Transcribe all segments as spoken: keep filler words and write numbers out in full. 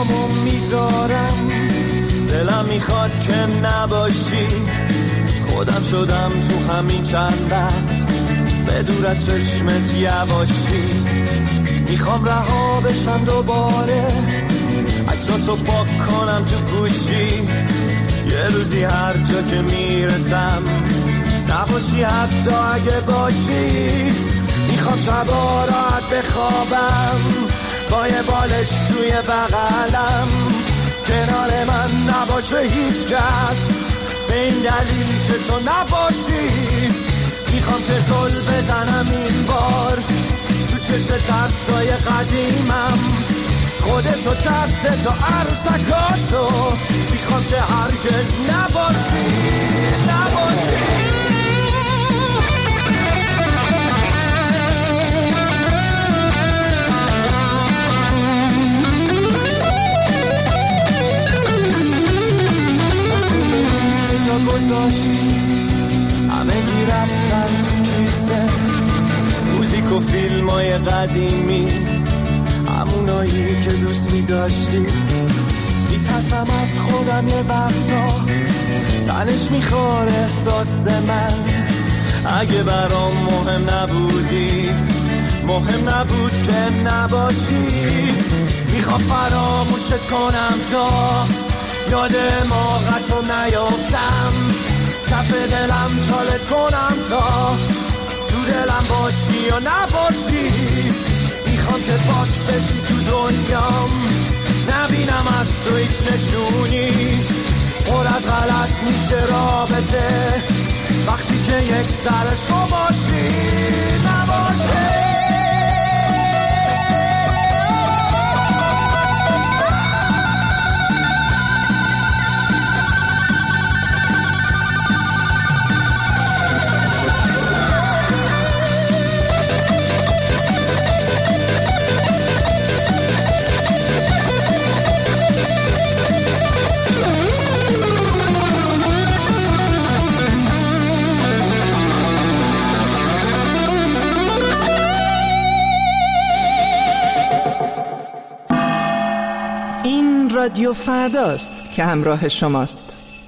پامو میذارم، دلم میخواد که نباشی. خودم شدم تو همین چند وقت، به دور از چشمت یواشی. میخوام رها بشم دوباره، عکساتو پاک کنم تو گوشی. یه روزی هر جا که میرسم نباشی، حتی اگه باشی. میخوام شبا راحت بخوابم با یه بالش توی بغلم، کنار من نباشه هیچ کس به این دلیل که تو نباشی. میخوام که زل بزنم این بار تو چشم ترسای قدیمم، خودتو ترس تو عروسکاتو. میخوام که هرگز نباشی نباشی. گذاشتی همه گی رفتن تو کیسه، موزیک و فیلم های قدیمی، همونایی که دوست می داشتی. میترسم از خودم یه وقتا، تنش میخوار احساس من. اگه برام مهم نبودی، مهم نبود که نباشی. میخوام فراموشت کنم تا یاد موقعتو نیافتم، کف دلم چالت کنم تا تو دلم باشی یا نباشی. میخوام که پاک بشی تو دنیام، نبینم از تو هیچ نشونی. پر از غلط میشه رابطه وقتی که یک سرش تو باشی نباشی. رادیو فرداست که همراه شماست.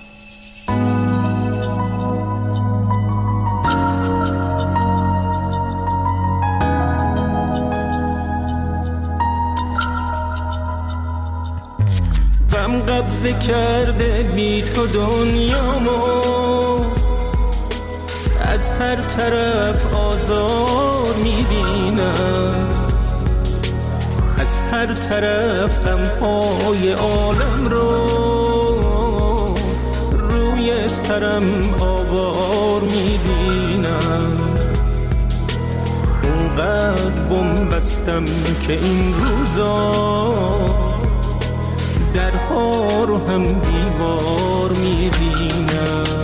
غم قبضه کرده بی تو دنیامو، از هر طرف آزار میبینم، از هر طرف غم‌های عالم رو روی سرم آوار میبینم. اونقدر بم بستم که این روزا درها رو هم دیوار میبینم.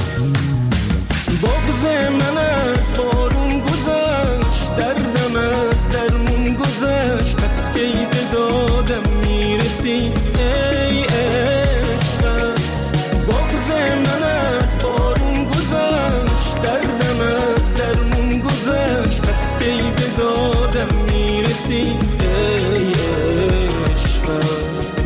بغض من از بارون گذشت، دردم از درمون گذشت، پس کی به دادم میرسی ای عشقم. بغض من از بارون گذشت، دردم از درمون گذشت، پس کی به دادم میرسی ای عشقم.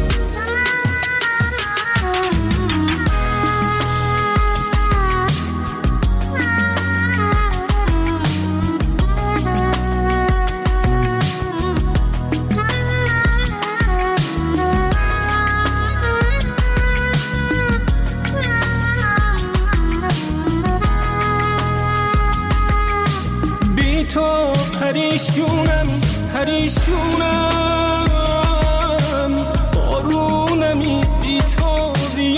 پریشونم پریشونم، بارونمی بی تو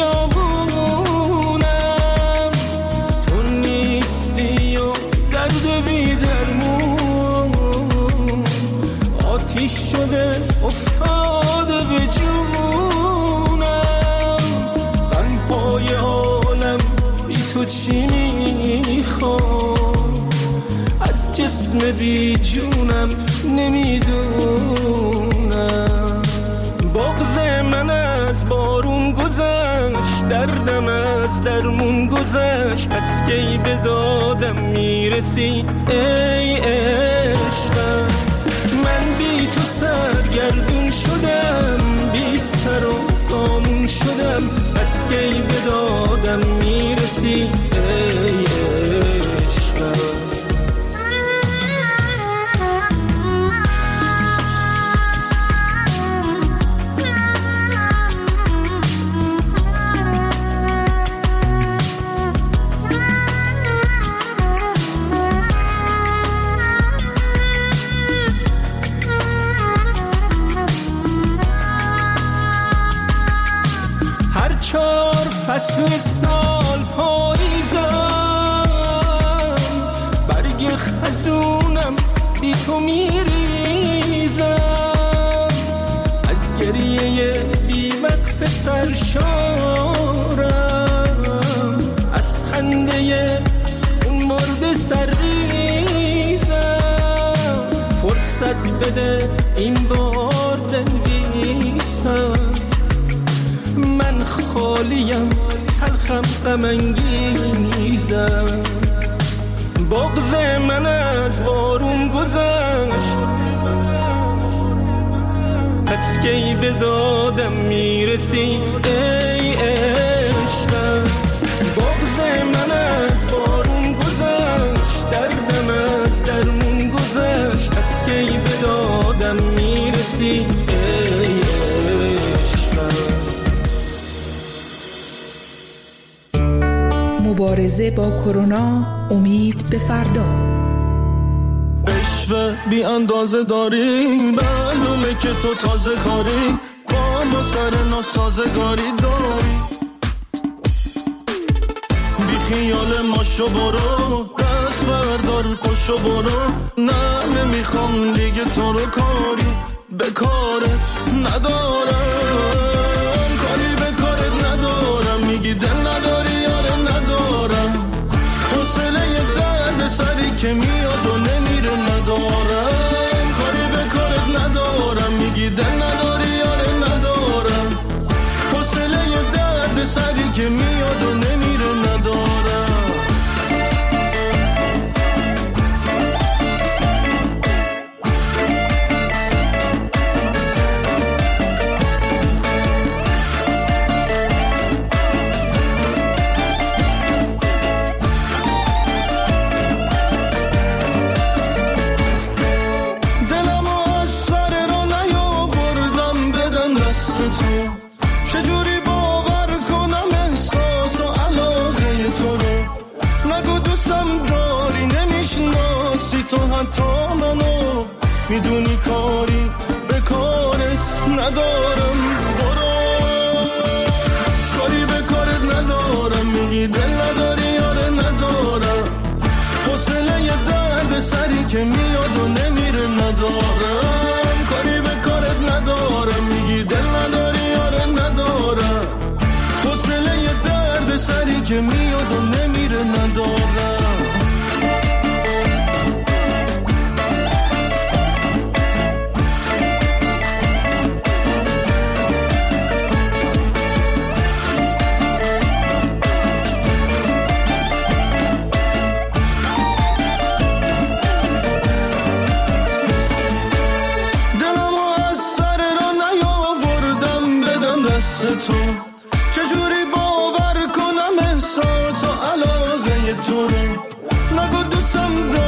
بیابونم. تو نیستی و درد بی درمون، آتیش شده افتاده به جونم. غم‌های عالم بی تو چی میخوام، از جسم بی جونم نمیدونم. بغض من از بارون گذشت، دردم از درمون گذشت، پس کی به دادم میرسی ای عشقم. من بی تو سرگردون شدم، بی کی به دادم میرسی ای عشقم. چار فصل سال پاییزم، برگ خزونم بی تو میریزم، از گریه بی وقت سرشارم، از خنده خون مرده سرریزم، فرصت بده این بار بنویسم، من خالیم تلخم غم انگیزم، بغض من از بارون گذشت پس کی به دادم میرسی ای عشقم، بغض من از بارون گذشت، دردم از درمون گذشت پس کی به دادم میرسی ای عشقم. مبارزه با کرونا، امید به فردا. عشوه بی اندازه داری، معلومه که تو تازه کاری، با ما سر ناسازگاری داری، بی خیال ماشو برو، دست بردار پشو برو، نه نمیخوام دیگه تو رو کاری به کاره ندارم، کاری به کارت ندارم، میگی دل نداری یاره ندارم، حوصله درد سری که میاد و نمیره ندارم، کاری به کارت ندارم، میگی دل نداری یاره ندارم، حوصله درد سری که میاد و نمیره ندارم. چجوری باور کنم احساس و علاقه تو رو، نگو دوستم داری نمیشناسی تو حتی منو، میدونی کاری به کارت ندارم، برو کاری به کارت ندارم، میگی دل نداری یاره ندارم، حوصله درد سری که میاد و نمیره ندارم، کاری به کارت ندارم، میگی دل نداری یاره ندارم، حوصله درد سری که میاد و نمیره ندارم. تو چجوری باور کنم احساس و علاقه تو رو، نگو دوستم دارم